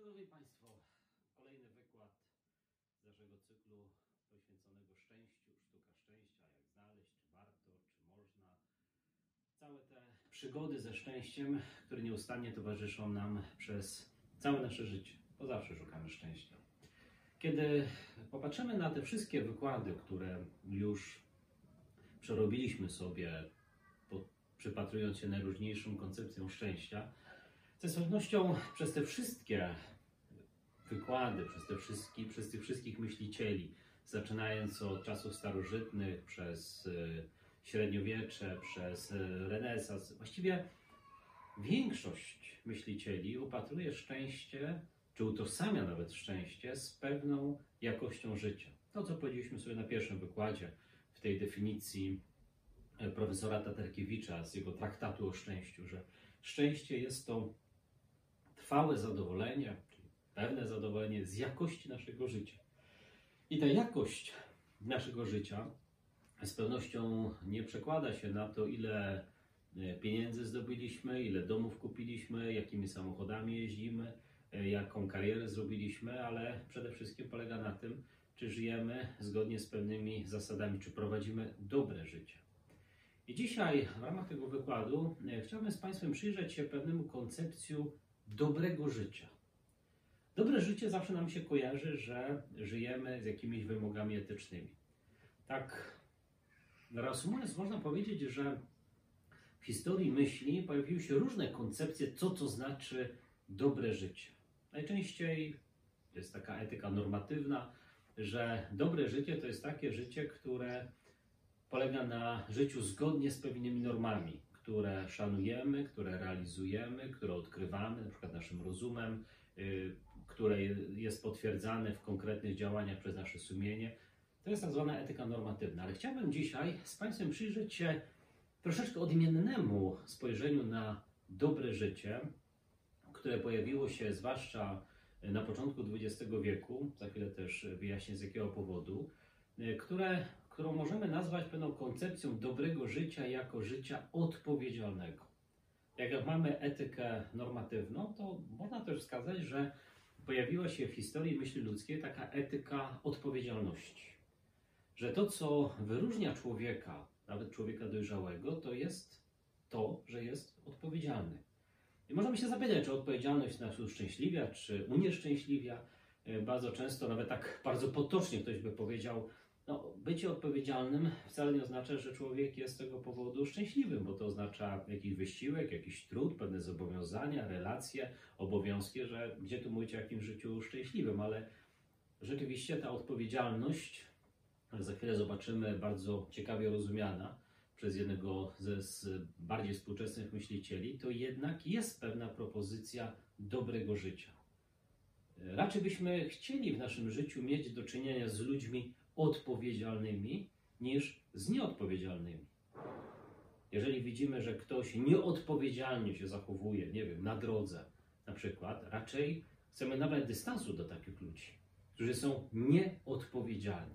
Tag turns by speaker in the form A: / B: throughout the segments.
A: Szanowni Państwo, kolejny wykład z naszego cyklu poświęconego szczęściu, sztuka szczęścia, jak znaleźć, czy warto, czy można. Całe te przygody ze szczęściem, które nieustannie towarzyszą nam przez całe nasze życie, bo zawsze szukamy szczęścia. Kiedy popatrzymy na te wszystkie wykłady, które już przerobiliśmy sobie, przypatrując się najróżniejszym koncepcjom szczęścia, z pewnością przez te wszystkie wykłady, przez tych wszystkich myślicieli, zaczynając od czasów starożytnych, przez średniowiecze, przez renesans, właściwie większość myślicieli upatruje szczęście, czy utożsamia nawet szczęście z pewną jakością życia. To, co powiedzieliśmy sobie na pierwszym wykładzie, w tej definicji profesora Taterkiewicza z jego traktatu o szczęściu, że szczęście jest to trwałe zadowolenie, czyli pewne zadowolenie z jakości naszego życia. I ta jakość naszego życia z pewnością nie przekłada się na to, ile pieniędzy zdobyliśmy, ile domów kupiliśmy, jakimi samochodami jeździmy, jaką karierę zrobiliśmy, ale przede wszystkim polega na tym, czy żyjemy zgodnie z pewnymi zasadami, czy prowadzimy dobre życie. I dzisiaj w ramach tego wykładu chciałbym z Państwem przyjrzeć się pewnemu koncepcjom dobrego życia. Dobre życie zawsze nam się kojarzy, że żyjemy z jakimiś wymogami etycznymi. Tak, reasumując, można powiedzieć, że w historii myśli pojawiły się różne koncepcje, co to znaczy dobre życie. Najczęściej jest taka etyka normatywna, że dobre życie to jest takie życie, które polega na życiu zgodnie z pewnymi normami, które szanujemy, które realizujemy, które odkrywamy, na przykład naszym rozumem, które jest potwierdzane w konkretnych działaniach przez nasze sumienie. To jest tak zwana etyka normatywna. Ale chciałbym dzisiaj z Państwem przyjrzeć się troszeczkę odmiennemu spojrzeniu na dobre życie, które pojawiło się zwłaszcza na początku XX wieku, za chwilę też wyjaśnię z jakiego powodu, którą możemy nazwać pewną koncepcją dobrego życia jako życia odpowiedzialnego. Jak mamy etykę normatywną, to można też wskazać, że pojawiła się w historii myśli ludzkiej taka etyka odpowiedzialności. Że to, co wyróżnia człowieka, nawet człowieka dojrzałego, to jest to, że jest odpowiedzialny. I możemy się zapytać, czy odpowiedzialność nas uszczęśliwia, czy unieszczęśliwia. Bardzo często, nawet tak bardzo potocznie ktoś by powiedział, no, bycie odpowiedzialnym wcale nie oznacza, że człowiek jest z tego powodu szczęśliwym, bo to oznacza jakiś wysiłek, jakiś trud, pewne zobowiązania, relacje, obowiązki, że gdzie tu mówić o jakimś życiu szczęśliwym, ale rzeczywiście ta odpowiedzialność, za chwilę zobaczymy, bardzo ciekawie rozumiana przez jednego z bardziej współczesnych myślicieli, to jednak jest pewna propozycja dobrego życia. Raczej byśmy chcieli w naszym życiu mieć do czynienia z ludźmi odpowiedzialnymi niż z nieodpowiedzialnymi. Jeżeli widzimy, że ktoś nieodpowiedzialnie się zachowuje, nie wiem, na drodze na przykład, raczej chcemy nabrać dystansu do takich ludzi, którzy są nieodpowiedzialni.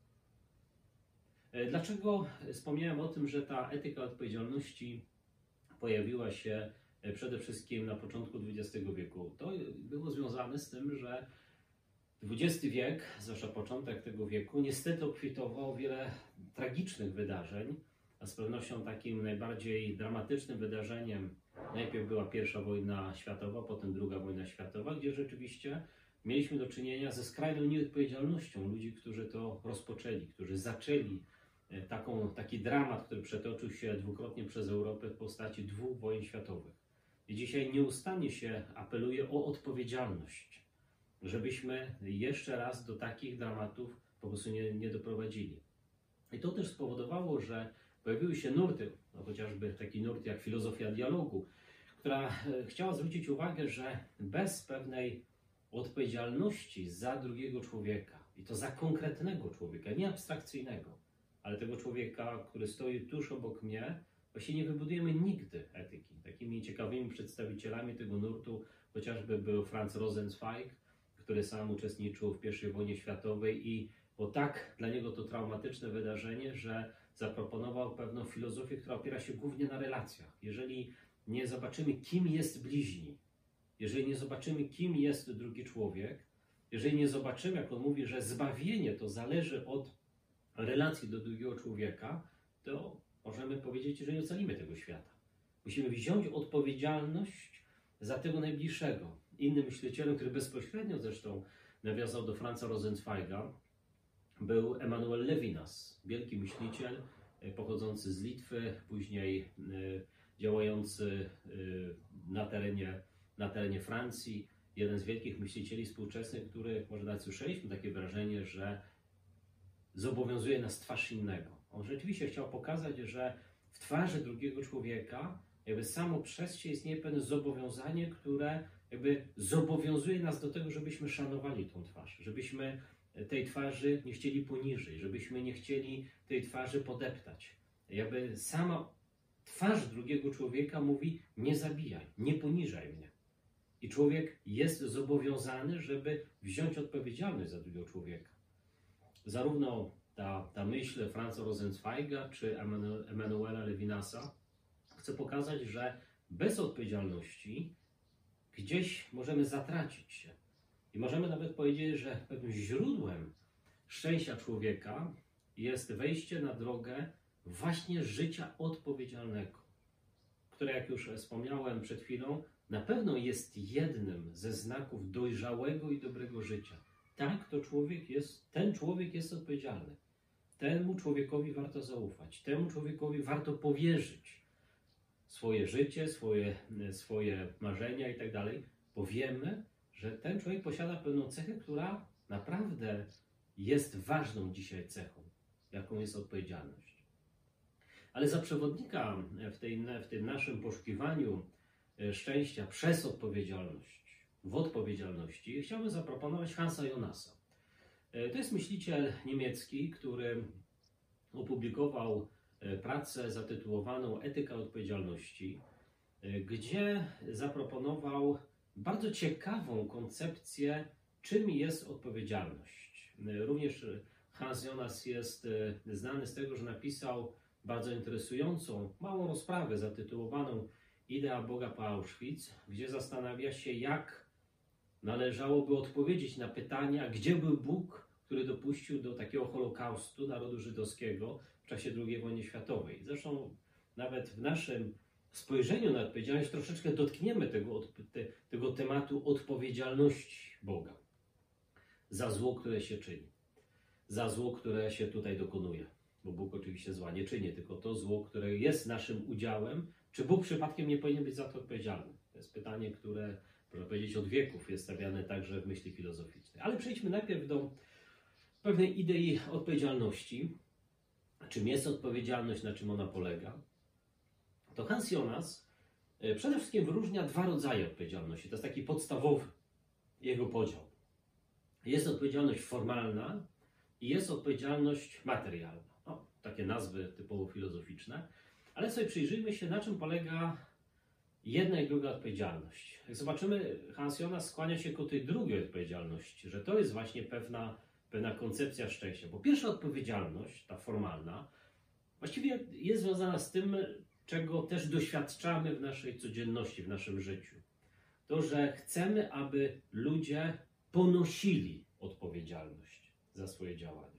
A: Dlaczego wspomniałem o tym, że ta etyka odpowiedzialności pojawiła się przede wszystkim na początku XX wieku? To było związane z tym, że XX wiek, zwłaszcza początek tego wieku, niestety obfitował wiele tragicznych wydarzeń, a z pewnością takim najbardziej dramatycznym wydarzeniem najpierw była I wojna światowa, potem II wojna światowa, gdzie rzeczywiście mieliśmy do czynienia ze skrajną nieodpowiedzialnością ludzi, którzy to rozpoczęli, którzy zaczęli taki dramat, który przetoczył się dwukrotnie przez Europę w postaci 2 wojen światowych. I dzisiaj nieustannie się apeluje o odpowiedzialność, żebyśmy jeszcze raz do takich dramatów po prostu nie doprowadzili. I to też spowodowało, że pojawiły się nurty, no chociażby taki nurt jak filozofia dialogu, która chciała zwrócić uwagę, że bez pewnej odpowiedzialności za drugiego człowieka, i to za konkretnego człowieka, nie abstrakcyjnego, ale tego człowieka, który stoi tuż obok mnie, właśnie nie wybudujemy nigdy etyki. Takimi ciekawymi przedstawicielami tego nurtu chociażby był Franz Rosenzweig, który sam uczestniczył w I wojnie światowej i bo tak dla niego to traumatyczne wydarzenie, że zaproponował pewną filozofię, która opiera się głównie na relacjach. Jeżeli nie zobaczymy, kim jest bliźni, jeżeli nie zobaczymy, kim jest drugi człowiek, jeżeli nie zobaczymy, jak on mówi, że zbawienie to zależy od relacji do drugiego człowieka, to możemy powiedzieć, że nie ocalimy tego świata. Musimy wziąć odpowiedzialność za tego najbliższego. Innym myślicielem, który bezpośrednio zresztą nawiązał do Franza Rosenzweiga, był Emmanuel Levinas, wielki myśliciel pochodzący z Litwy, później działający na terenie Francji. Jeden z wielkich myślicieli współczesnych, który, może nawet słyszeliśmy takie wrażenie, że zobowiązuje nas twarz innego. On rzeczywiście chciał pokazać, że w twarzy drugiego człowieka jakby samo przez się istnieje pewne zobowiązanie, które jakby zobowiązuje nas do tego, żebyśmy szanowali tą twarz, żebyśmy tej twarzy nie chcieli poniżyć, żebyśmy nie chcieli tej twarzy podeptać. Jakby sama twarz drugiego człowieka mówi: nie zabijaj, nie poniżaj mnie. I człowiek jest zobowiązany, żeby wziąć odpowiedzialność za drugiego człowieka. Zarówno ta myśl Franza Rosenzweiga czy Emmanuela Levinasa chce pokazać, że bez odpowiedzialności gdzieś możemy zatracić się. I możemy nawet powiedzieć, że pewnym źródłem szczęścia człowieka jest wejście na drogę właśnie życia odpowiedzialnego, które, jak już wspomniałem przed chwilą, na pewno jest jednym ze znaków dojrzałego i dobrego życia. Tak, ten człowiek jest odpowiedzialny. Temu człowiekowi warto zaufać, temu człowiekowi warto powierzyć swoje życie, swoje marzenia i tak dalej, bo wiemy, że ten człowiek posiada pewną cechę, która naprawdę jest ważną dzisiaj cechą, jaką jest odpowiedzialność. Ale za przewodnika w tym naszym poszukiwaniu szczęścia przez odpowiedzialność, w odpowiedzialności, chciałbym zaproponować Hansa Jonasa. To jest myśliciel niemiecki, który opublikował pracę zatytułowaną Etyka odpowiedzialności, gdzie zaproponował bardzo ciekawą koncepcję, czym jest odpowiedzialność. Również Hans Jonas jest znany z tego, że napisał bardzo interesującą, małą rozprawę zatytułowaną Idea Boga po Auschwitz, gdzie zastanawia się, jak należałoby odpowiedzieć na pytania, gdzie był Bóg, który dopuścił do takiego holokaustu narodu żydowskiego w czasie II wojny światowej. Zresztą nawet w naszym spojrzeniu na odpowiedzialność troszeczkę dotkniemy tego tematu odpowiedzialności Boga za zło, które się czyni, za zło, które się tutaj dokonuje. Bo Bóg oczywiście zła nie czyni, tylko to zło, które jest naszym udziałem. Czy Bóg przypadkiem nie powinien być za to odpowiedzialny? To jest pytanie, które, można powiedzieć, od wieków jest stawiane także w myśli filozoficznej. Ale przejdźmy najpierw do pewnej idei odpowiedzialności. Czym jest odpowiedzialność, na czym ona polega? To Hans Jonas przede wszystkim wyróżnia dwa rodzaje odpowiedzialności. To jest taki podstawowy jego podział. Jest odpowiedzialność formalna i jest odpowiedzialność materialna. No, takie nazwy typowo filozoficzne. Ale sobie przyjrzyjmy się, na czym polega jedna i druga odpowiedzialność. Jak zobaczymy, Hans Jonas skłania się ku tej drugiej odpowiedzialności, że to jest właśnie pewna koncepcja szczęścia. Bo pierwsza odpowiedzialność, ta formalna, właściwie jest związana z tym, czego też doświadczamy w naszej codzienności, w naszym życiu. To, że chcemy, aby ludzie ponosili odpowiedzialność za swoje działania.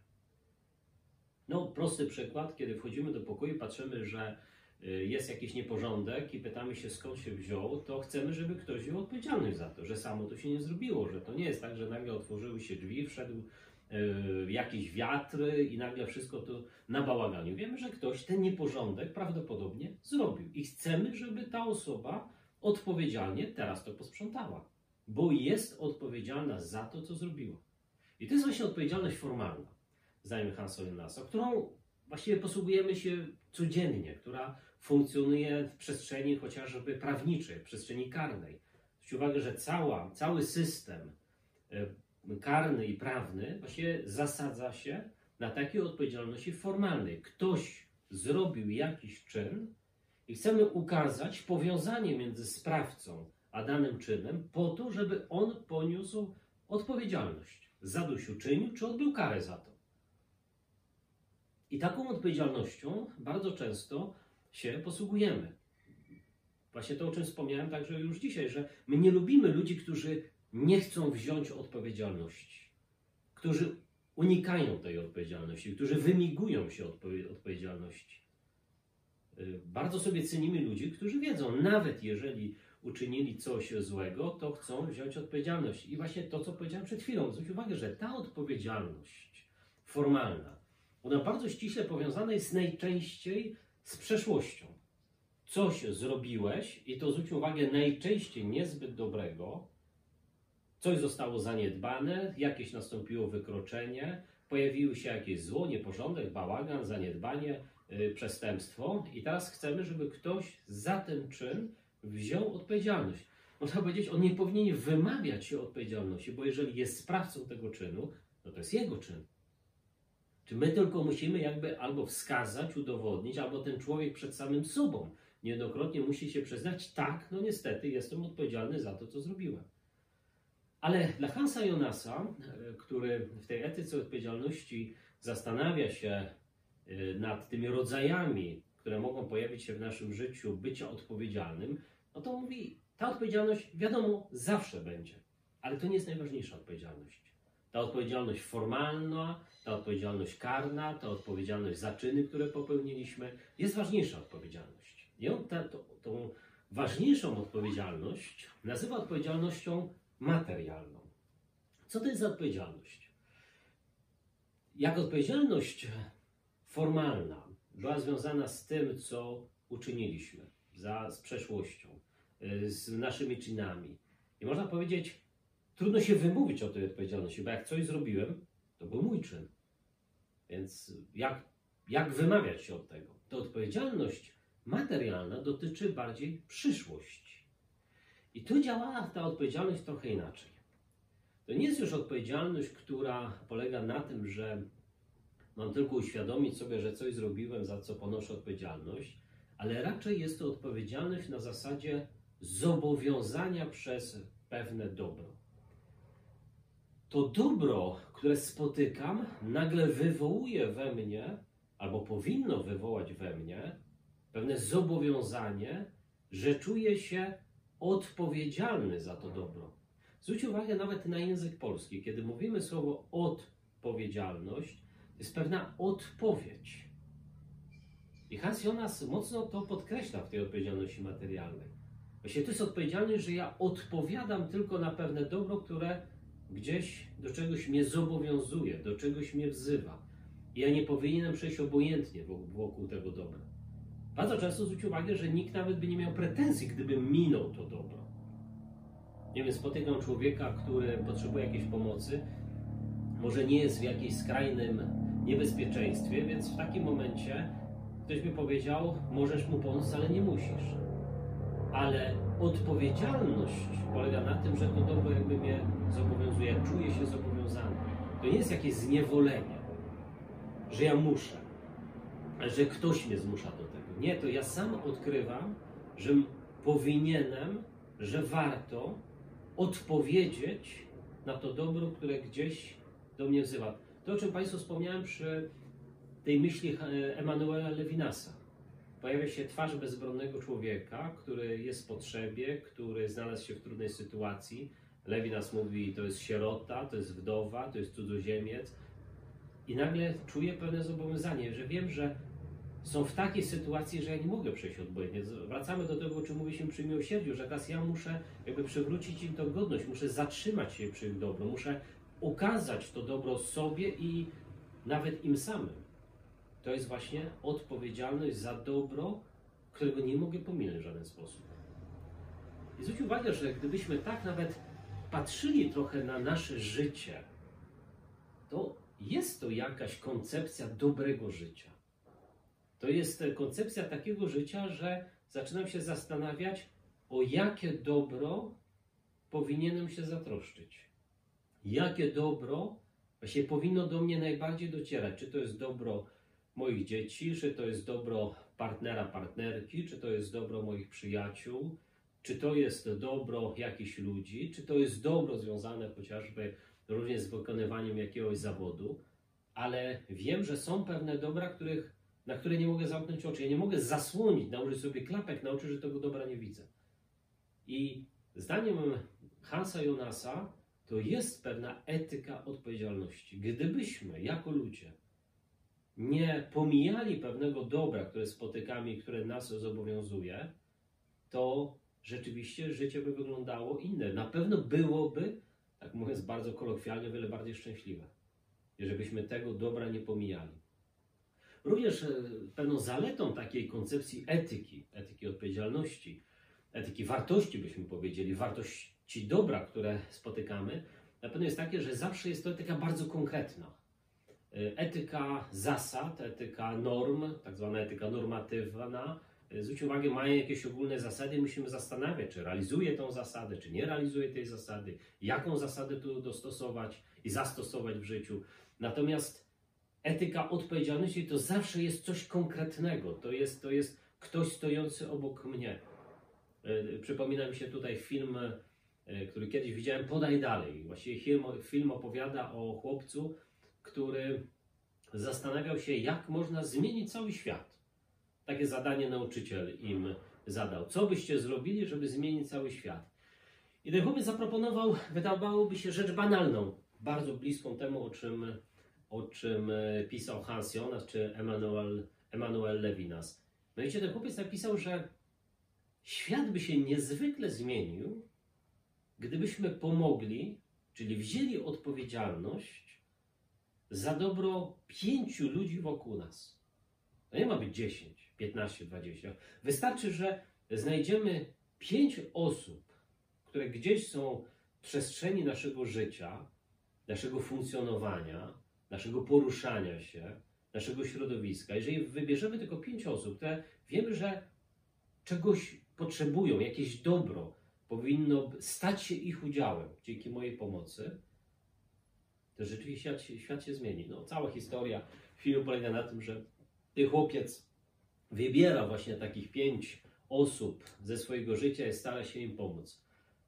A: No, prosty przykład, kiedy wchodzimy do pokoju, patrzymy, że jest jakiś nieporządek i pytamy się, skąd się wziął, to chcemy, żeby ktoś wziął odpowiedzialność za to, że samo to się nie zrobiło, że to nie jest tak, że nagle otworzyły się drzwi, wszedł jakiś wiatr i nagle wszystko to na bałaganiu. Wiemy, że ktoś ten nieporządek prawdopodobnie zrobił i chcemy, żeby ta osoba odpowiedzialnie teraz to posprzątała, bo jest odpowiedzialna za to, co zrobiła. I to jest właśnie odpowiedzialność formalna, zdaniem Hansa Jonasa, którą właściwie posługujemy się codziennie, która funkcjonuje w przestrzeni chociażby prawniczej, w przestrzeni karnej. Zwróćcie uwagę, że cały system karny i prawny właśnie zasadza się na takiej odpowiedzialności formalnej. Ktoś zrobił jakiś czyn i chcemy ukazać powiązanie między sprawcą a danym czynem po to, żeby on poniósł odpowiedzialność. Zadośćuczynił czy odbył karę za to. I taką odpowiedzialnością bardzo często się posługujemy. Właśnie to, o czym wspomniałem także już dzisiaj, że my nie lubimy ludzi, którzy nie chcą wziąć odpowiedzialności, którzy unikają tej odpowiedzialności, którzy wymigują się od odpowiedzialności. Bardzo sobie cenimy ludzi, którzy wiedzą, nawet jeżeli uczynili coś złego, to chcą wziąć odpowiedzialność. I właśnie to, co powiedziałem przed chwilą, zwróć uwagę, że ta odpowiedzialność formalna, ona bardzo ściśle powiązana jest najczęściej z przeszłością. Coś zrobiłeś i to, zwróć uwagę, najczęściej niezbyt dobrego, coś zostało zaniedbane, jakieś nastąpiło wykroczenie, pojawiły się jakieś zło, nieporządek, bałagan, zaniedbanie, przestępstwo i teraz chcemy, żeby ktoś za ten czyn wziął odpowiedzialność. Można powiedzieć, on nie powinien wymawiać się odpowiedzialności, bo jeżeli jest sprawcą tego czynu, no to jest jego czyn. Czy my tylko musimy jakby albo wskazać, udowodnić, albo ten człowiek przed samym sobą niejednokrotnie musi się przyznać, tak, no niestety jestem odpowiedzialny za to, co zrobiłem. Ale dla Hansa Jonasa, który w tej etyce odpowiedzialności zastanawia się nad tymi rodzajami, które mogą pojawić się w naszym życiu bycia odpowiedzialnym, no to mówi, ta odpowiedzialność wiadomo zawsze będzie, ale to nie jest najważniejsza odpowiedzialność. Ta odpowiedzialność formalna, ta odpowiedzialność karna, ta odpowiedzialność za czyny, które popełniliśmy, jest ważniejsza odpowiedzialność. I on tą ważniejszą odpowiedzialność nazywa odpowiedzialnością materialną. Co to jest za odpowiedzialność? Jak odpowiedzialność formalna była związana z tym, co uczyniliśmy, z przeszłością, z naszymi czynami. I można powiedzieć, trudno się wymówić o tej odpowiedzialności, bo jak coś zrobiłem, to był mój czyn. Więc jak wymawiać się od tego? To odpowiedzialność materialna dotyczy bardziej przyszłości. I tu działa ta odpowiedzialność trochę inaczej. To nie jest już odpowiedzialność, która polega na tym, że mam tylko uświadomić sobie, że coś zrobiłem, za co ponoszę odpowiedzialność, ale raczej jest to odpowiedzialność na zasadzie zobowiązania przez pewne dobro. To dobro, które spotykam, nagle wywołuje we mnie, albo powinno wywołać we mnie, pewne zobowiązanie, że czuję się odpowiedzialny za to dobro. Zwróć uwagę nawet na język polski. Kiedy mówimy słowo odpowiedzialność, to jest pewna odpowiedź. I Hans Jonas mocno to podkreśla w tej odpowiedzialności materialnej. Właśnie to jest odpowiedzialność, że ja odpowiadam tylko na pewne dobro, które gdzieś do czegoś mnie zobowiązuje, do czegoś mnie wzywa. I ja nie powinienem przejść obojętnie wokół tego dobra. Bardzo często zwróć uwagę, że nikt nawet by nie miał pretensji, gdyby minął to dobro. Nie wiem, spotykam człowieka, który potrzebuje jakiejś pomocy, może nie jest w jakimś skrajnym niebezpieczeństwie, więc w takim momencie ktoś by powiedział, możesz mu pomóc, ale nie musisz. Ale odpowiedzialność polega na tym, że to dobro jakby mnie zobowiązuje, ja czuję się zobowiązany. To nie jest jakieś zniewolenie, że ja muszę, że ktoś mnie zmusza do tego. Nie, to ja sam odkrywam, że powinienem, że warto odpowiedzieć na to dobro, które gdzieś do mnie wzywa. To, o czym Państwu wspomniałem przy tej myśli Emanuela Levinasa. Pojawia się twarz bezbronnego człowieka, który jest w potrzebie, który znalazł się w trudnej sytuacji. Levinas mówi, to jest sierota, to jest wdowa, to jest cudzoziemiec. I nagle czuję pewne zobowiązanie, że wiem, że są w takiej sytuacji, że ja nie mogę przejść obojętnie. Wracamy do tego, o czym mówiliśmy przy miłosierdziu, że teraz ja muszę jakby przywrócić im tą godność, muszę zatrzymać się przy ich dobro, muszę okazać to dobro sobie i nawet im samym. To jest właśnie odpowiedzialność za dobro, którego nie mogę pominąć w żaden sposób. I zwróć uwagę, że gdybyśmy tak nawet patrzyli trochę na nasze życie, to jest to jakaś koncepcja dobrego życia. To jest koncepcja takiego życia, że zaczynam się zastanawiać, o jakie dobro powinienem się zatroszczyć. Jakie dobro właśnie powinno do mnie najbardziej docierać. Czy to jest dobro moich dzieci, czy to jest dobro partnera, partnerki, czy to jest dobro moich przyjaciół, czy to jest dobro jakichś ludzi, czy to jest dobro związane chociażby również z wykonywaniem jakiegoś zawodu, ale wiem, że są pewne dobra, których na które nie mogę zamknąć oczy. Ja nie mogę zasłonić, nałożyć sobie klapek na oczy, że tego dobra nie widzę. I zdaniem Hansa Jonasa to jest pewna etyka odpowiedzialności. Gdybyśmy jako ludzie nie pomijali pewnego dobra, które spotykamy i które nas zobowiązuje, to rzeczywiście życie by wyglądało inne. Na pewno byłoby, tak mówiąc bardzo kolokwialnie, o wiele bardziej szczęśliwe, jeżeli byśmy tego dobra nie pomijali. Również pewną zaletą takiej koncepcji etyki odpowiedzialności, etyki wartości, byśmy powiedzieli, wartości dobra, które spotykamy, na pewno jest takie, że zawsze jest to etyka bardzo konkretna. Etyka zasad, etyka norm, tak zwana etyka normatywna, zwróć uwagę, mają jakieś ogólne zasady, musimy zastanawiać, czy realizuje tą zasadę, czy nie realizuje tej zasady, jaką zasadę tu dostosować i zastosować w życiu. Natomiast etyka odpowiedzialności to zawsze jest coś konkretnego, to jest ktoś stojący obok mnie. Przypomina mi się tutaj film, który kiedyś widziałem, Podaj dalej. Właściwie film opowiada o chłopcu, który zastanawiał się, jak można zmienić cały świat. Takie zadanie nauczyciel im zadał. Co byście zrobili, żeby zmienić cały świat? I ten chłopiec zaproponował, wydawałoby się, rzecz banalną, bardzo bliską temu, o czym pisał Hans Jonas czy Emanuel Levinas. Mianowicie ten chłopiec napisał, że świat by się niezwykle zmienił, gdybyśmy pomogli, czyli wzięli odpowiedzialność za dobro 5 ludzi wokół nas. To nie ma być 10, 15, 20. Wystarczy, że znajdziemy 5 osób, które gdzieś są w przestrzeni naszego życia, naszego funkcjonowania, naszego poruszania się, naszego środowiska. Jeżeli wybierzemy tylko 5 osób, które wiemy, że czegoś potrzebują, jakieś dobro powinno stać się ich udziałem dzięki mojej pomocy, to rzeczywiście świat się zmieni. No, cała historia filmu polega na tym, że ten chłopiec wybiera właśnie takich 5 osób ze swojego życia i stara się im pomóc.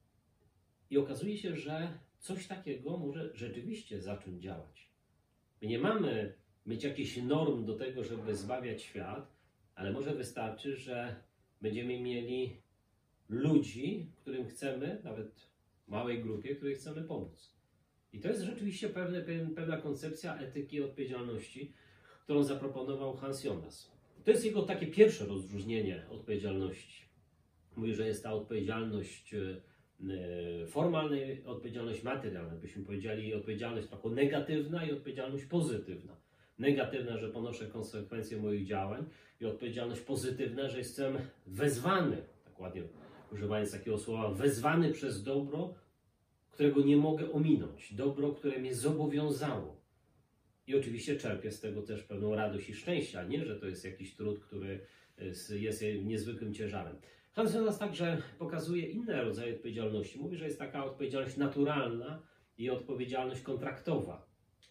A: I okazuje się, że coś takiego może rzeczywiście zacząć działać. My nie mamy mieć jakichś norm do tego, żeby zbawiać świat, ale może wystarczy, że będziemy mieli ludzi, którym chcemy, nawet w małej grupie, której chcemy pomóc. I to jest rzeczywiście pewna koncepcja etyki odpowiedzialności, którą zaproponował Hans Jonas. To jest jego takie pierwsze rozróżnienie odpowiedzialności. Mówi, że jest ta odpowiedzialność formalna i odpowiedzialność materialna. Byśmy powiedzieli odpowiedzialność taką negatywna i odpowiedzialność pozytywna. Negatywna, że ponoszę konsekwencje moich działań, i odpowiedzialność pozytywna, że jestem wezwany, tak ładnie używając takiego słowa, wezwany przez dobro, którego nie mogę ominąć. Dobro, które mnie zobowiązało. I oczywiście czerpię z tego też pewną radość i szczęście, a nie, że to jest jakiś trud, który jest niezwykłym ciężarem. Hans Jonas także pokazuje inne rodzaje odpowiedzialności. Mówi, że jest taka odpowiedzialność naturalna i odpowiedzialność kontraktowa.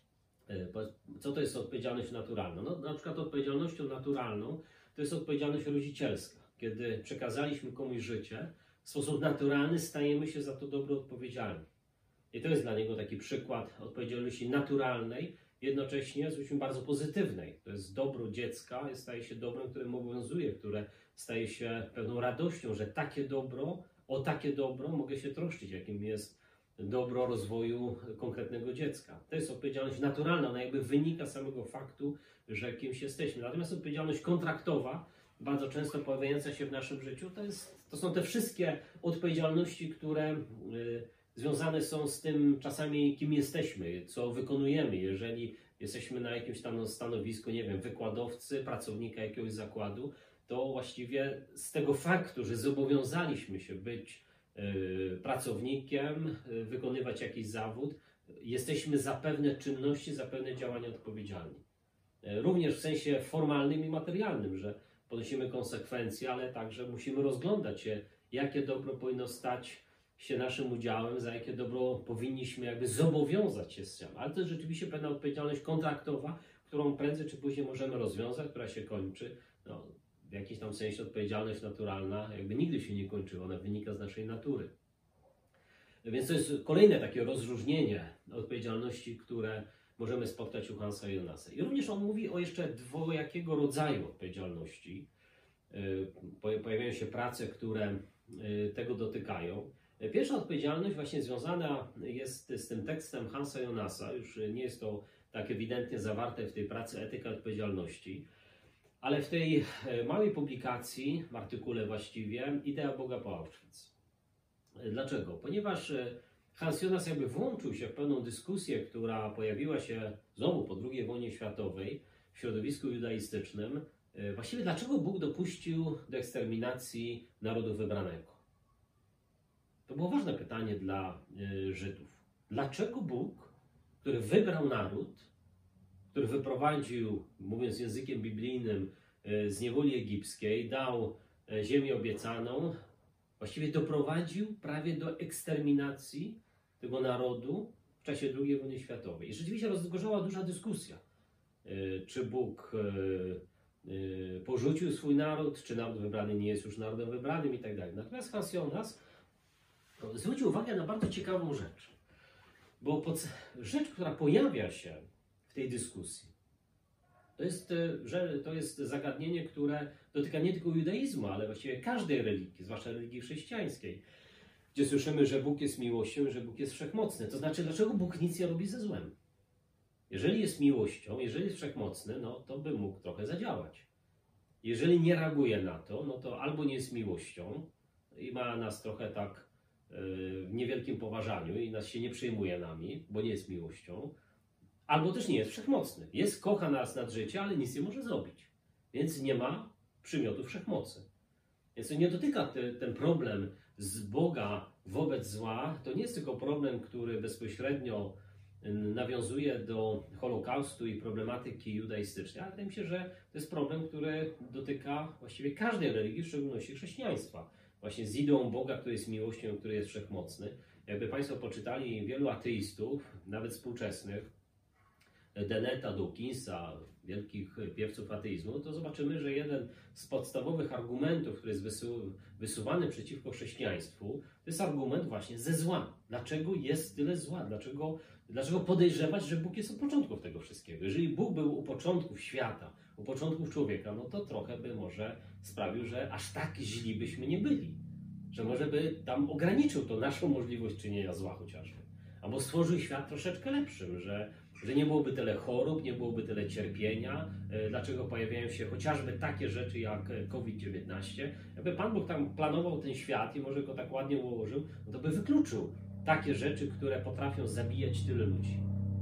A: Co to jest odpowiedzialność naturalna? No, na przykład odpowiedzialnością naturalną to jest odpowiedzialność rodzicielska. Kiedy przekazaliśmy komuś życie, w sposób naturalny stajemy się za to dobro odpowiedzialni. I to jest dla niego taki przykład odpowiedzialności naturalnej, jednocześnie zwróćmy bardzo pozytywnej. To jest dobro dziecka, staje się dobrem, którym obowiązuje, które staje się pewną radością, że o takie dobro mogę się troszczyć, jakim jest dobro rozwoju konkretnego dziecka. To jest odpowiedzialność naturalna, ona jakby wynika z samego faktu, że kimś jesteśmy. Natomiast odpowiedzialność kontraktowa, bardzo często pojawiająca się w naszym życiu, to są te wszystkie odpowiedzialności, które związane są z tym czasami, kim jesteśmy, co wykonujemy. Jeżeli jesteśmy na jakimś tam stanowisku, nie wiem, wykładowcy, pracownika jakiegoś zakładu, to właściwie z tego faktu, że zobowiązaliśmy się być pracownikiem, wykonywać jakiś zawód, jesteśmy za pewne czynności, za pewne działania odpowiedzialni. Również w sensie formalnym i materialnym, że ponosimy konsekwencje, ale także musimy rozglądać się, jakie dobro powinno stać się naszym udziałem, za jakie dobro powinniśmy jakby zobowiązać się z tym. Ale to jest rzeczywiście pewna odpowiedzialność kontraktowa, którą prędzej czy później możemy rozwiązać, która się kończy. No, w jakimś tam sensie odpowiedzialność naturalna jakby nigdy się nie kończy, ona wynika z naszej natury. Więc to jest kolejne takie rozróżnienie odpowiedzialności, które możemy spotkać u Hansa Jonasa. I również on mówi o jeszcze dwojakiego rodzaju odpowiedzialności. Pojawiają się prace, które tego dotykają. Pierwsza odpowiedzialność właśnie związana jest z tym tekstem Hansa Jonasa. Już nie jest to tak ewidentnie zawarte w tej pracy Etyka Odpowiedzialności, ale w tej małej publikacji, w artykule właściwie, Idea Boga po Auschwitz. Dlaczego? Ponieważ Hans Jonas jakby włączył się w pewną dyskusję, która pojawiła się znowu po II wojnie światowej w środowisku judaistycznym. Właściwie dlaczego Bóg dopuścił do eksterminacji narodu wybranego? To było ważne pytanie dla Żydów. Dlaczego Bóg, który wybrał naród, który wyprowadził, mówiąc językiem biblijnym, z niewoli egipskiej, dał ziemię obiecaną, właściwie doprowadził prawie do eksterminacji tego narodu w czasie II wojny światowej. I rzeczywiście rozgorzała duża dyskusja, czy Bóg porzucił swój naród, czy naród wybrany nie jest już narodem wybranym i tak dalej. Natomiast Hans Jonas zwrócił uwagę na bardzo ciekawą rzecz, bo rzecz, która pojawia się w tej dyskusji, to jest zagadnienie, które dotyka nie tylko judaizmu, ale właściwie każdej religii, zwłaszcza religii chrześcijańskiej, gdzie słyszymy, że Bóg jest miłością, że Bóg jest wszechmocny. To znaczy, dlaczego Bóg nic nie robi ze złem? Jeżeli jest miłością, jeżeli jest wszechmocny, no to by mógł trochę zadziałać. Jeżeli nie reaguje na to, no to albo nie jest miłością i ma nas trochę tak w niewielkim poważaniu i nas się nie przejmuje nami, bo nie jest miłością, albo też nie jest wszechmocny. Kocha nas nad życie, ale nic nie może zrobić. Więc nie ma przymiotu wszechmocy. Więc to nie dotyka ten problem z Boga wobec zła. To nie jest tylko problem, który bezpośrednio nawiązuje do Holokaustu i problematyki judaistycznej, ale wydaje mi się, że to jest problem, który dotyka właściwie każdej religii, w szczególności chrześcijaństwa. Właśnie z ideą Boga, który jest miłością, który jest wszechmocny. Jakby Państwo poczytali wielu ateistów, nawet współczesnych, Denneta, Dawkinsa, wielkich piewców ateizmu, to zobaczymy, że jeden z podstawowych argumentów, który jest wysuwany przeciwko chrześcijaństwu, to jest argument właśnie ze zła. Dlaczego jest tyle zła? Dlaczego podejrzewać, że Bóg jest u początków tego wszystkiego? Jeżeli Bóg był u początków świata, u początków człowieka, no to trochę by może sprawił, że aż tak źli byśmy nie byli. Że może by tam ograniczył to naszą możliwość czynienia zła chociażby. Albo stworzył świat troszeczkę lepszym, że nie byłoby tyle chorób, nie byłoby tyle cierpienia. Dlaczego pojawiają się chociażby takie rzeczy jak COVID-19? Jakby Pan Bóg tam planował ten świat i może go tak ładnie ułożył, no to by wykluczył takie rzeczy, które potrafią zabijać tyle ludzi.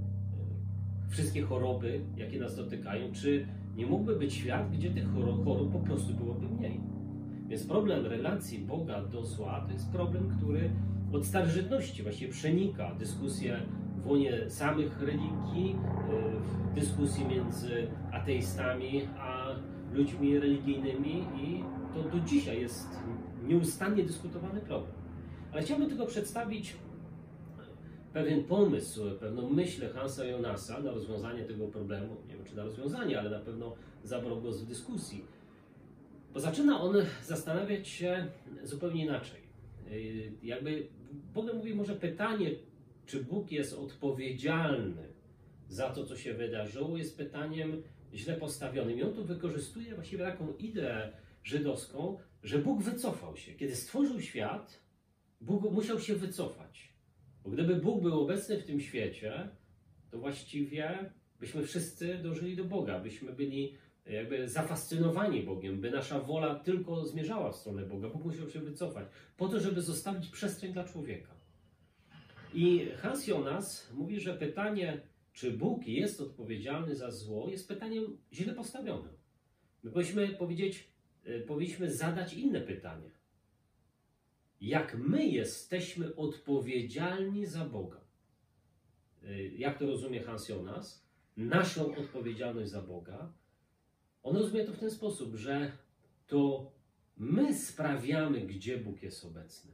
A: Wszystkie choroby, jakie nas dotykają, czy nie mógłby być świat, gdzie tych chorób po prostu byłoby mniej? Więc problem relacji Boga do zła to jest problem, który od starożytności właściwie przenika dyskusję w łonie samych religii, w dyskusji między ateistami a ludźmi religijnymi i to do dzisiaj jest nieustannie dyskutowany problem. Ale chciałbym tylko przedstawić pewien pomysł, pewną myśl Hansa Jonasa na rozwiązanie tego problemu. Nie wiem, czy na rozwiązanie, ale na pewno zabrał głos w dyskusji. Bo zaczyna on zastanawiać się zupełnie inaczej. Jakby Bogiem mówi może pytanie, czy Bóg jest odpowiedzialny za to, co się wydarzyło, jest pytaniem źle postawionym. I on tu wykorzystuje właściwie taką ideę żydowską, że Bóg wycofał się. Kiedy stworzył świat, Bóg musiał się wycofać. Bo gdyby Bóg był obecny w tym świecie, to właściwie byśmy wszyscy dążyli do Boga, byśmy byli jakby zafascynowani Bogiem, by nasza wola tylko zmierzała w stronę Boga. Bóg musiał się wycofać po to, żeby zostawić przestrzeń dla człowieka. I Hans Jonas mówi, że pytanie, czy Bóg jest odpowiedzialny za zło, jest pytaniem źle postawionym. My powinniśmy zadać inne pytanie. Jak my jesteśmy odpowiedzialni za Boga? Jak to rozumie Hans Jonas? Naszą odpowiedzialność za Boga. On rozumie to w ten sposób, że to my sprawiamy, gdzie Bóg jest obecny.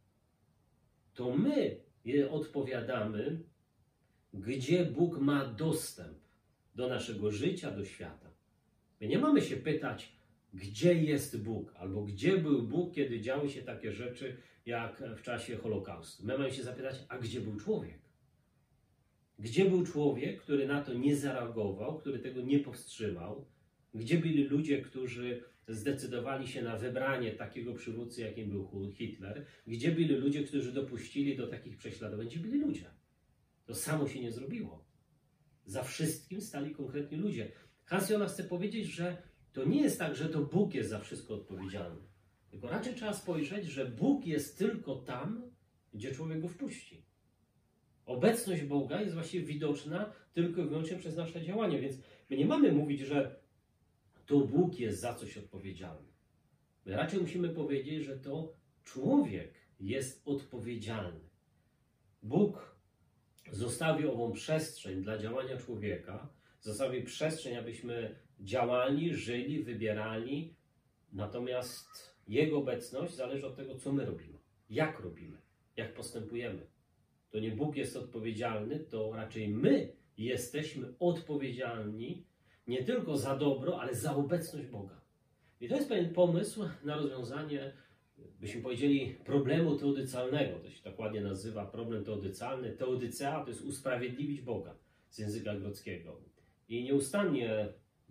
A: To my odpowiadamy, gdzie Bóg ma dostęp do naszego życia, do świata. My nie mamy się pytać, gdzie jest Bóg, albo gdzie był Bóg, kiedy działy się takie rzeczy, jak w czasie Holokaustu. My mamy się zapytać, a gdzie był człowiek? Gdzie był człowiek, który na to nie zareagował, który tego nie powstrzymał? Gdzie byli ludzie, którzy zdecydowali się na wybranie takiego przywódcy, jakim był Hitler? Gdzie byli ludzie, którzy dopuścili do takich prześladowań? Gdzie byli ludzie? To samo się nie zrobiło. Za wszystkim stali konkretni ludzie. Hans Jonas chce powiedzieć, że to nie jest tak, że to Bóg jest za wszystko odpowiedzialny. Tylko raczej trzeba spojrzeć, że Bóg jest tylko tam, gdzie człowiek go wpuści. Obecność Boga jest właściwie widoczna tylko i wyłącznie przez nasze działania, więc my nie mamy mówić, że to Bóg jest za coś odpowiedzialny. My raczej musimy powiedzieć, że to człowiek jest odpowiedzialny. Bóg zostawił ową przestrzeń dla działania człowieka, zostawił przestrzeń, abyśmy działali, żyli, wybierali, natomiast Jego obecność zależy od tego, co my robimy, jak postępujemy. To nie Bóg jest odpowiedzialny, to raczej my jesteśmy odpowiedzialni nie tylko za dobro, ale za obecność Boga. I to jest pewien pomysł na rozwiązanie, byśmy powiedzieli, problemu teodycalnego. To się tak ładnie nazywa problem teodycalny. Teodycea to jest usprawiedliwić Boga z języka greckiego. I nieustannie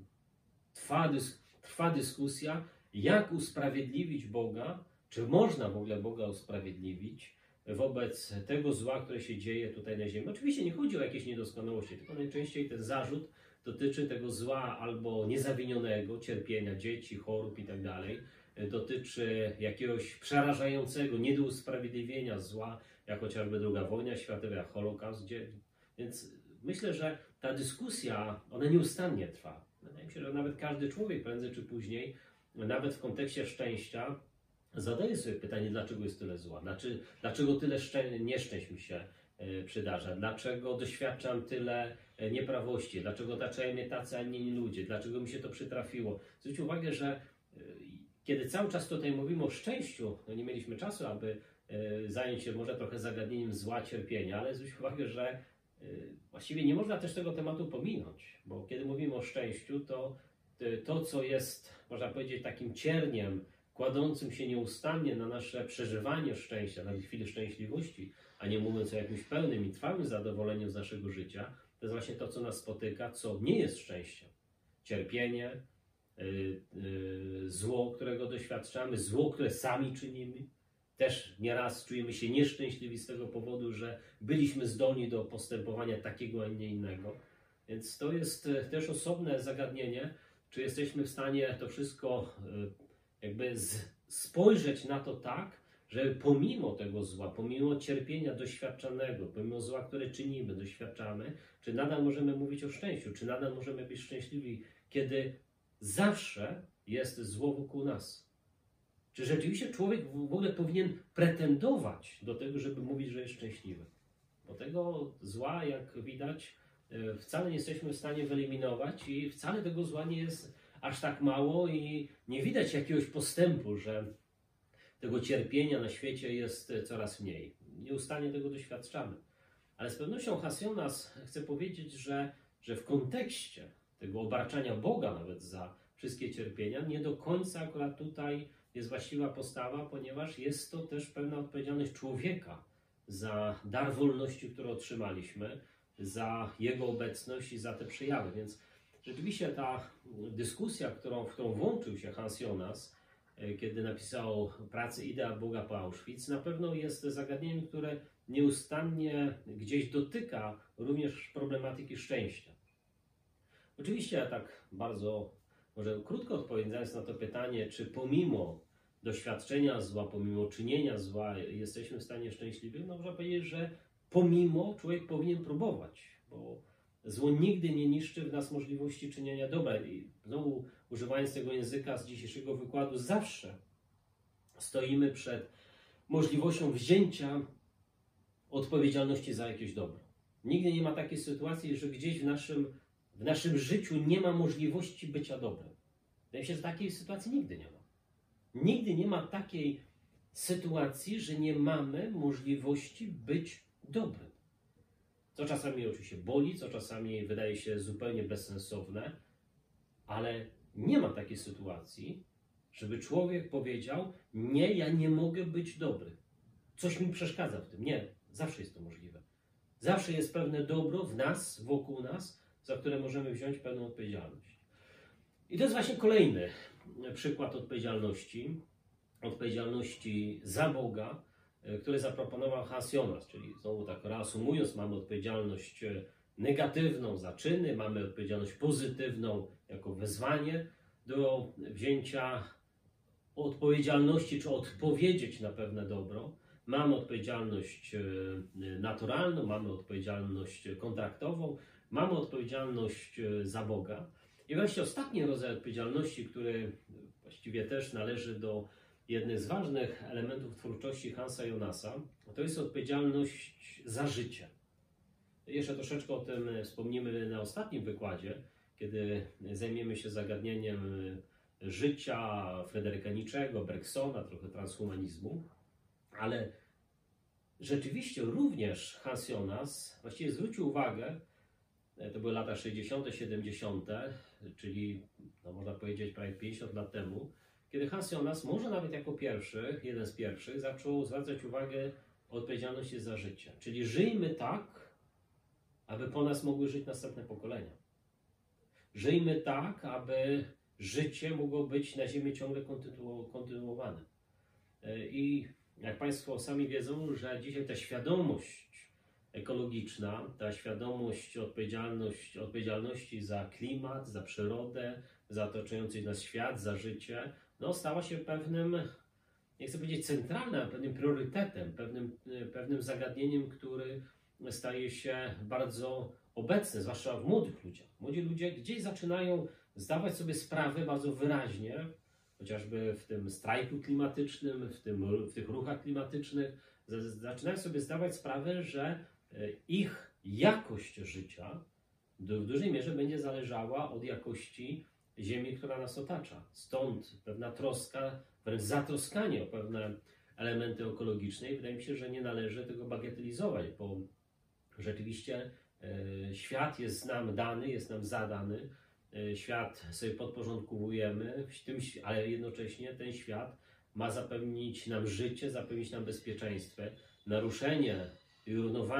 A: trwa dyskusja, jak usprawiedliwić Boga, czy można w ogóle Boga usprawiedliwić wobec tego zła, które się dzieje tutaj na ziemi. Oczywiście nie chodzi o jakieś niedoskonałości, tylko najczęściej ten zarzut dotyczy tego zła albo niezawinionego, cierpienia dzieci, chorób i tak dalej. Dotyczy jakiegoś przerażającego, nie do usprawiedliwienia zła, jak chociażby II wojna światowa, jak Holokaust. Więc myślę, że ta dyskusja, ona nieustannie trwa. Wydaje mi się, że nawet każdy człowiek prędzej czy później, nawet w kontekście szczęścia, zadaję sobie pytanie, dlaczego jest tyle zła, dlaczego tyle nieszczęść mi się przydarza, dlaczego doświadczam tyle nieprawości, dlaczego otaczają mnie tacy, a nie inni ludzie, dlaczego mi się to przytrafiło. Zwróćcie uwagę, że kiedy cały czas tutaj mówimy o szczęściu, no nie mieliśmy czasu, aby zająć się może trochę zagadnieniem zła, cierpienia, ale zwróćcie uwagę, że właściwie nie można też tego tematu pominąć, bo kiedy mówimy o szczęściu, to co jest, można powiedzieć, takim cierniem, kładącym się nieustannie na nasze przeżywanie szczęścia, na chwili szczęśliwości, a nie mówiąc o jakimś pełnym i trwałym zadowoleniu z naszego życia, to jest właśnie to, co nas spotyka, co nie jest szczęściem. Cierpienie, zło, którego doświadczamy, zło, które sami czynimy. Też nieraz czujemy się nieszczęśliwi z tego powodu, że byliśmy zdolni do postępowania takiego, a nie innego. Więc to jest też osobne zagadnienie, czy jesteśmy w stanie to wszystko jakby spojrzeć na to tak, że pomimo tego zła, pomimo cierpienia doświadczanego, pomimo zła, które czynimy, doświadczamy, czy nadal możemy mówić o szczęściu, czy nadal możemy być szczęśliwi, kiedy zawsze jest zło wokół nas. Czy rzeczywiście człowiek w ogóle powinien pretendować do tego, żeby mówić, że jest szczęśliwy? Bo tego zła, jak widać, wcale nie jesteśmy w stanie wyeliminować i wcale tego zła nie jest aż tak mało i nie widać jakiegoś postępu, że tego cierpienia na świecie jest coraz mniej. Nieustannie tego doświadczamy. Ale z pewnością Hans Jonas chce powiedzieć, że w kontekście tego obarczania Boga nawet za wszystkie cierpienia, nie do końca akurat tutaj jest właściwa postawa, ponieważ jest to też pewna odpowiedzialność człowieka za dar wolności, który otrzymaliśmy, za jego obecność i za te przejawy. Więc rzeczywiście ta dyskusja, w którą włączył się Hans Jonas, kiedy napisał pracę Idea Boga po Auschwitz, na pewno jest zagadnieniem, które nieustannie gdzieś dotyka również problematyki szczęścia. Oczywiście ja tak bardzo, może krótko odpowiadając na to pytanie, czy pomimo doświadczenia zła, pomimo czynienia zła jesteśmy w stanie szczęśliwi, no można powiedzieć, że pomimo człowiek powinien próbować, bo zło nigdy nie niszczy w nas możliwości czynienia dobra. I znowu używając tego języka z dzisiejszego wykładu, zawsze stoimy przed możliwością wzięcia odpowiedzialności za jakieś dobro. Nigdy nie ma takiej sytuacji, że gdzieś w naszym życiu nie ma możliwości bycia dobrem. Wydaje mi się, że takiej sytuacji nigdy nie ma. Nigdy nie ma takiej sytuacji, że nie mamy możliwości być dobrym. Co czasami oczywiście boli, co czasami wydaje się zupełnie bezsensowne, ale nie ma takiej sytuacji, żeby człowiek powiedział: nie, ja nie mogę być dobry. Coś mi przeszkadza w tym. Nie, zawsze jest to możliwe.
B: Zawsze jest pewne dobro w nas, wokół nas, za które możemy wziąć pewną odpowiedzialność. I to jest właśnie kolejny przykład odpowiedzialności. Odpowiedzialności za Boga, który zaproponował Hans Jonas, czyli znowu tak reasumując, mamy odpowiedzialność negatywną za czyny, mamy odpowiedzialność pozytywną jako wezwanie do wzięcia odpowiedzialności, czy odpowiedzieć na pewne dobro. Mamy odpowiedzialność naturalną, mamy odpowiedzialność kontraktową, mamy odpowiedzialność za Boga. I wreszcie ostatni rodzaj odpowiedzialności, który właściwie też należy do jednych z ważnych elementów twórczości Hansa Jonasa, to jest odpowiedzialność za życie. Jeszcze troszeczkę o tym wspomnimy na ostatnim wykładzie, kiedy zajmiemy się zagadnieniem życia Fryderyka Nietzschego, Bergsona, trochę transhumanizmu, ale rzeczywiście również Hans Jonas właściwie zwrócił uwagę, to były lata 60., 70., czyli można powiedzieć prawie 50 lat temu, kiedy Hans Jonas, może nawet jako pierwszy, jeden z pierwszych, zaczął zwracać uwagę o odpowiedzialności za życie. Czyli żyjmy tak, aby po nas mogły żyć następne pokolenia. Żyjmy tak, aby życie mogło być na ziemi ciągle kontynuowane. I jak Państwo sami wiedzą, że dzisiaj ta świadomość ekologiczna, ta świadomość odpowiedzialności za klimat, za przyrodę, za otaczający nas świat, za życie, stała się pewnym, nie chcę powiedzieć centralnym, ale pewnym priorytetem, pewnym zagadnieniem, który staje się bardzo obecny, zwłaszcza w młodych ludziach. Młodzi ludzie gdzieś zaczynają zdawać sobie sprawę bardzo wyraźnie, chociażby w tym strajku klimatycznym, w tych ruchach klimatycznych, zaczynają sobie zdawać sprawę, że ich jakość życia w dużej mierze będzie zależała od jakości ziemi, która nas otacza. Stąd pewna troska, wręcz zatroskanie o pewne elementy ekologiczne i wydaje mi się, że nie należy tego bagatelizować, bo rzeczywiście świat jest nam dany, jest nam zadany, świat sobie podporządkowujemy, ale jednocześnie ten świat ma zapewnić nam życie, zapewnić nam bezpieczeństwo. Naruszenie tej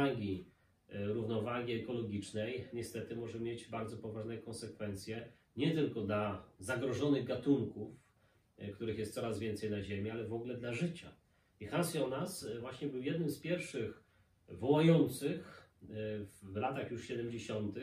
B: równowagi ekologicznej niestety może mieć bardzo poważne konsekwencje nie tylko dla zagrożonych gatunków, których jest coraz więcej na Ziemi, ale w ogóle dla życia. I Hans Jonas właśnie był jednym z pierwszych wołających w latach już 70.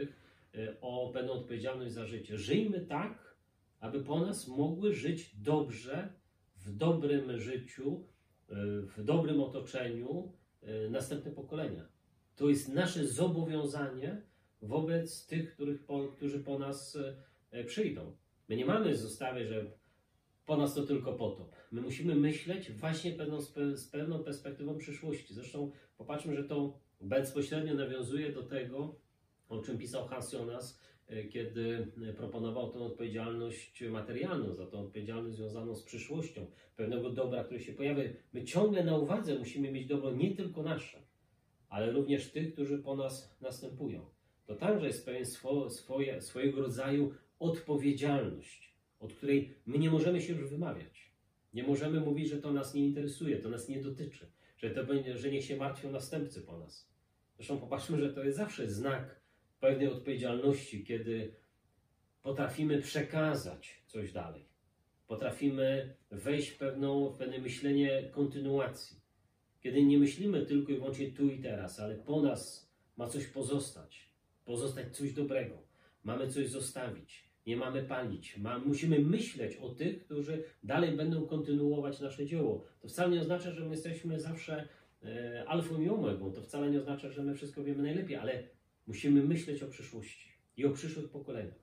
B: o pewną odpowiedzialność za życie. Żyjmy tak, aby po nas mogły żyć dobrze, w dobrym życiu, w dobrym otoczeniu następne pokolenia. To jest nasze zobowiązanie wobec tych, którzy po nas przyjdą. My nie mamy zostawiać, że po nas to tylko potop. My musimy myśleć właśnie z pewną perspektywą przyszłości. Zresztą popatrzmy, że to bezpośrednio nawiązuje do tego, o czym pisał Hans Jonas, kiedy proponował tę odpowiedzialność materialną, za tą odpowiedzialność związaną z przyszłością, pewnego dobra, które się pojawia. My ciągle na uwadze musimy mieć dobro nie tylko nasze, ale również tych, którzy po nas następują. To także jest pewien swojego rodzaju odpowiedzialność, od której my nie możemy się już wymawiać. Nie możemy mówić, że to nas nie interesuje, to nas nie dotyczy, że niech się martwią następcy po nas. Zresztą popatrzmy, że to jest zawsze znak pewnej odpowiedzialności, kiedy potrafimy przekazać coś dalej. Potrafimy wejść w pewne myślenie kontynuacji. Kiedy nie myślimy tylko i wyłącznie tu i teraz, ale po nas ma coś pozostać coś dobrego. Mamy coś zostawić, nie mamy palić. Musimy myśleć o tych, którzy dalej będą kontynuować nasze dzieło. To wcale nie oznacza, że my jesteśmy zawsze alfą i omegą. To wcale nie oznacza, że my wszystko wiemy najlepiej, ale musimy myśleć o przyszłości i o przyszłych pokoleniach.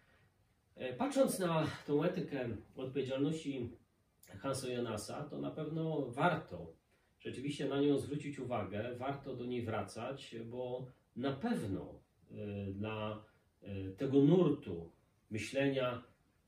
B: Patrząc na tą etykę odpowiedzialności Hansa Jonasa, to na pewno warto rzeczywiście na nią zwrócić uwagę, warto do niej wracać, bo na pewno dla tego nurtu myślenia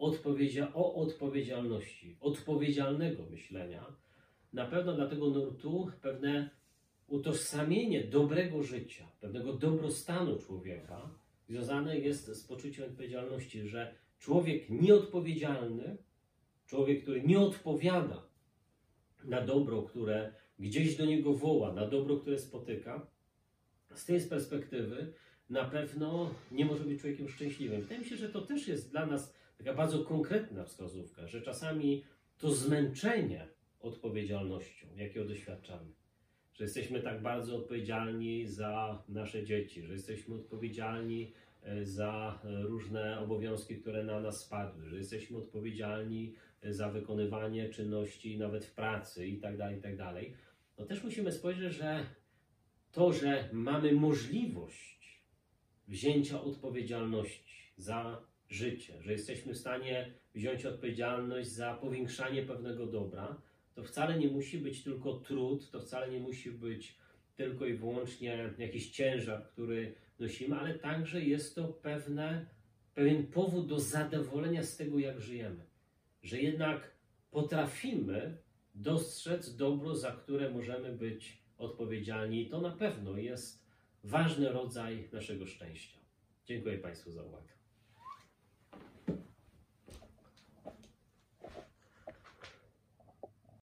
B: o odpowiedzialności, odpowiedzialnego myślenia, na pewno dla tego nurtu pewne utożsamienie dobrego życia, pewnego dobrostanu człowieka związane jest z poczuciem odpowiedzialności, że człowiek nieodpowiedzialny, człowiek, który nie odpowiada na dobro, które gdzieś do niego woła, na dobro, które spotyka, z tej perspektywy na pewno nie może być człowiekiem szczęśliwym. Wydaje mi się, że to też jest dla nas taka bardzo konkretna wskazówka, że czasami to zmęczenie odpowiedzialnością, jakiego doświadczamy, że jesteśmy tak bardzo odpowiedzialni za nasze dzieci, że jesteśmy odpowiedzialni za różne obowiązki, które na nas spadły, że jesteśmy odpowiedzialni za wykonywanie czynności nawet w pracy itd., no też musimy spojrzeć, że to, że mamy możliwość wzięcia odpowiedzialności za życie, że jesteśmy w stanie wziąć odpowiedzialność za powiększanie pewnego dobra, to wcale nie musi być tylko trud, to wcale nie musi być tylko i wyłącznie jakiś ciężar, który nosimy, ale także jest to pewien powód do zadowolenia z tego, jak żyjemy. Że jednak potrafimy dostrzec dobro, za które możemy być odpowiedzialni. I to na pewno jest ważny rodzaj naszego szczęścia. Dziękuję Państwu za uwagę.